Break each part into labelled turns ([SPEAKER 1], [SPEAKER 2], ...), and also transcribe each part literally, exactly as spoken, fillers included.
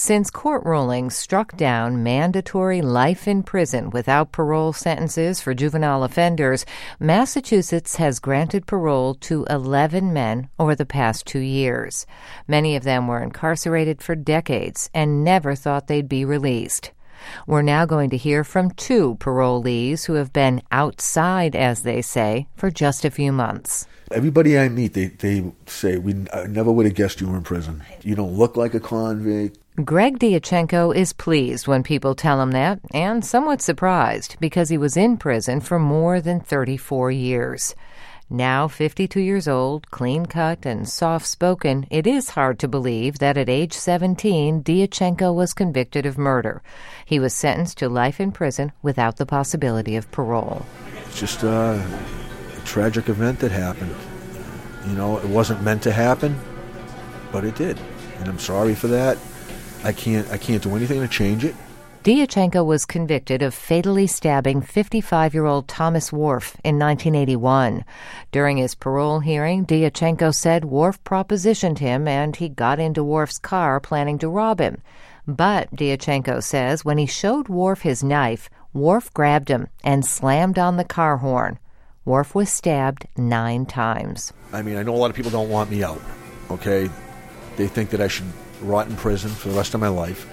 [SPEAKER 1] Since court rulings struck down mandatory life in prison without parole sentences for juvenile offenders, Massachusetts has granted parole to eleven men over the past two years. Many of them were incarcerated for decades and never thought they'd be released. We're now going to hear from two parolees who have been outside, as they say, for just a few months.
[SPEAKER 2] Everybody I meet, they, they say, we I never would have guessed you were in prison. You don't look like a convict.
[SPEAKER 1] Greg Diachenko is pleased when people tell him that, and somewhat surprised because he was in prison for more than thirty-four years. Now fifty-two years old, clean-cut and soft-spoken, it is hard to believe that at age seventeen, Diachenko was convicted of murder. He was sentenced to life in prison without the possibility of parole.
[SPEAKER 2] It's just uh, a tragic event that happened. You know, it wasn't meant to happen, but it did. And I'm sorry for that. I can't I can't do anything to change it.
[SPEAKER 1] Diachenko was convicted of fatally stabbing fifty-five-year-old Thomas Worf in nineteen eighty-one. During his parole hearing, Diachenko said Worf propositioned him and he got into Worf's car planning to rob him. But, Diachenko says, when he showed Worf his knife, Worf grabbed him and slammed on the car horn. Worf was stabbed nine times.
[SPEAKER 2] I mean, I know a lot of people don't want me out, okay? They think that I should rot in prison for the rest of my life.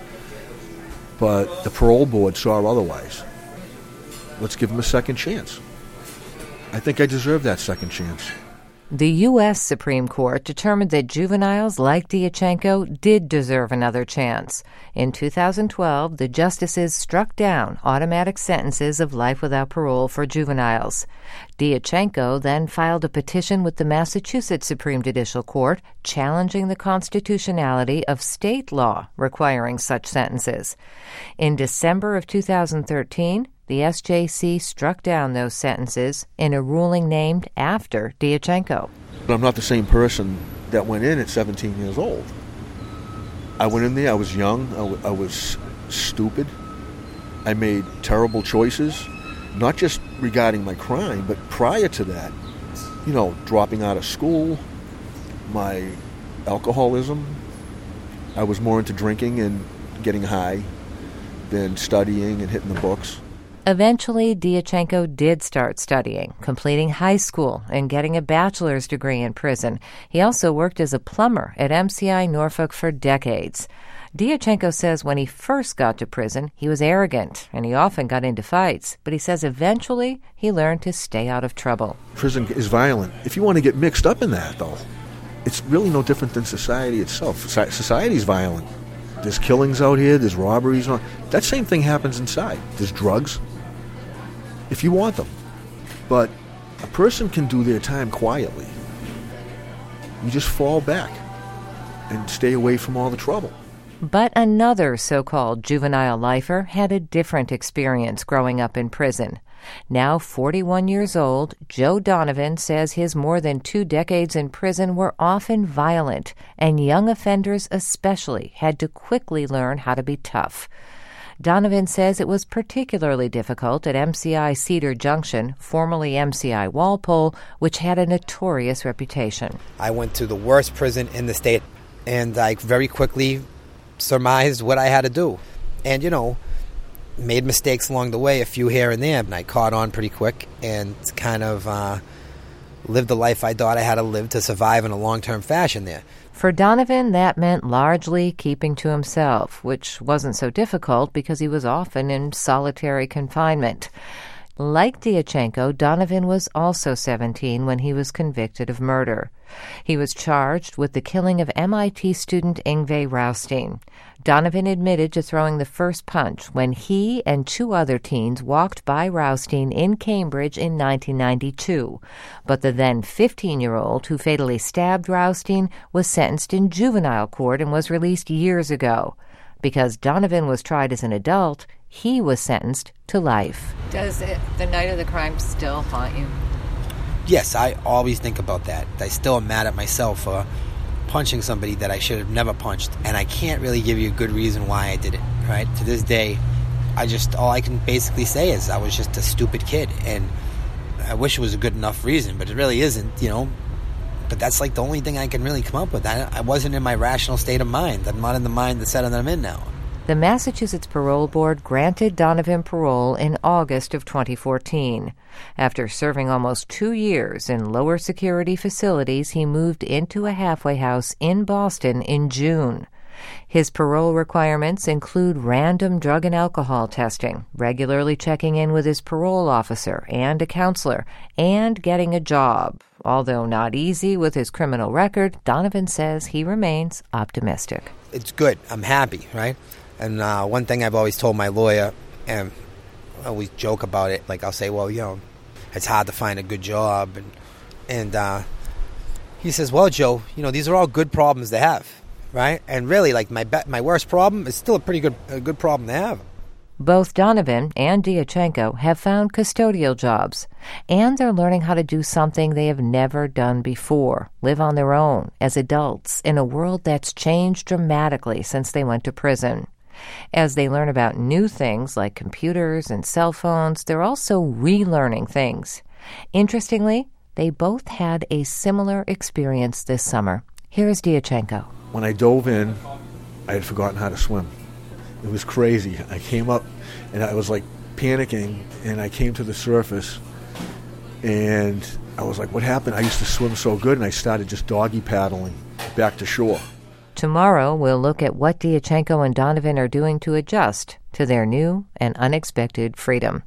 [SPEAKER 2] But the parole board saw otherwise. Let's give him a second chance. I think I deserve that second chance.
[SPEAKER 1] The U S Supreme Court determined that juveniles like Diachenko did deserve another chance. In two thousand twelve, the justices struck down automatic sentences of life without parole for juveniles. Diachenko then filed a petition with the Massachusetts Supreme Judicial Court challenging the constitutionality of state law requiring such sentences. In December of two thousand thirteen, the S J C struck down those sentences in a ruling named after Diachenko.
[SPEAKER 2] I'm not the same person that went in at seventeen years old. I went in there, I was young, I, w- I was stupid. I made terrible choices, not just regarding my crime, but prior to that, you know, dropping out of school, my alcoholism. I was more into drinking and getting high than studying and hitting the books.
[SPEAKER 1] Eventually, Diachenko did start studying, completing high school and getting a bachelor's degree in prison. He also worked as a plumber at M C I Norfolk for decades. Diachenko says when he first got to prison, he was arrogant and he often got into fights. But he says eventually he learned to stay out of trouble.
[SPEAKER 2] Prison is violent. If you want to get mixed up in that, though, it's really no different than society itself. Society is violent. There's killings out here, there's robberies. That same thing happens inside. There's drugs, if you want them. But a person can do their time quietly. You just fall back and stay away from all the trouble.
[SPEAKER 1] But another so-called juvenile lifer had a different experience growing up in prison. Now forty-one years old, Joe Donovan says his more than two decades in prison were often violent, and young offenders especially had to quickly learn how to be tough. Donovan says it was particularly difficult at M C I Cedar Junction, formerly M C I Walpole, which had a notorious reputation.
[SPEAKER 3] I went to the worst prison in the state, and I very quickly surmised what I had to do. And, you know, made mistakes along the way, a few here and there, and I caught on pretty quick and kind of uh, lived the life I thought I had to live to survive in a long-term fashion there.
[SPEAKER 1] For Donovan, that meant largely keeping to himself, which wasn't so difficult because he was often in solitary confinement. Like Diachenko, Donovan was also seventeen when he was convicted of murder. He was charged with the killing of M I T student Yngve Raustein. Donovan admitted to throwing the first punch when he and two other teens walked by Raustein in Cambridge in nineteen ninety-two. But the then fifteen-year-old who fatally stabbed Raustein was sentenced in juvenile court and was released years ago. Because Donovan was tried as an adult, he was sentenced to life. Does it, the night of the crime still haunt you?
[SPEAKER 3] Yes, I always think about that. I still am mad at myself for punching somebody that I should have never punched, and I can't really give you a good reason why I did it, right? To this day, I just, all I can basically say is I was just a stupid kid, and I wish it was a good enough reason, but it really isn't, you know. But that's like the only thing I can really come up with. I, I wasn't in my rational state of mind. I'm not in the mind, the setting that I'm in now.
[SPEAKER 1] The Massachusetts Parole Board granted Donovan parole in August of twenty fourteen. After serving almost two years in lower security facilities, he moved into a halfway house in Boston in June. His parole requirements include random drug and alcohol testing, regularly checking in with his parole officer and a counselor, and getting a job. Although not easy with his criminal record, Donovan says he remains optimistic.
[SPEAKER 3] It's good. I'm happy, right? And uh, one thing I've always told my lawyer, and I always joke about it, like I'll say, well, you know, it's hard to find a good job. And, and uh, he says, well, Joe, you know, these are all good problems to have, right? And really, like, my be- my worst problem is still a pretty good a good problem to have.
[SPEAKER 1] Both Donovan and Diachenko have found custodial jobs, and they're learning how to do something they have never done before, live on their own as adults in a world that's changed dramatically since they went to prison. As they learn about new things like computers and cell phones, they're also relearning things. Interestingly, they both had a similar experience this summer. Here's Diachenko.
[SPEAKER 2] When I dove in, I had forgotten how to swim. It was crazy. I came up and I was like panicking, and I came to the surface and I was like, what happened? I used to swim so good, and I started just doggy paddling back to shore.
[SPEAKER 1] Tomorrow, we'll look at what Diachenko and Donovan are doing to adjust to their new and unexpected freedom.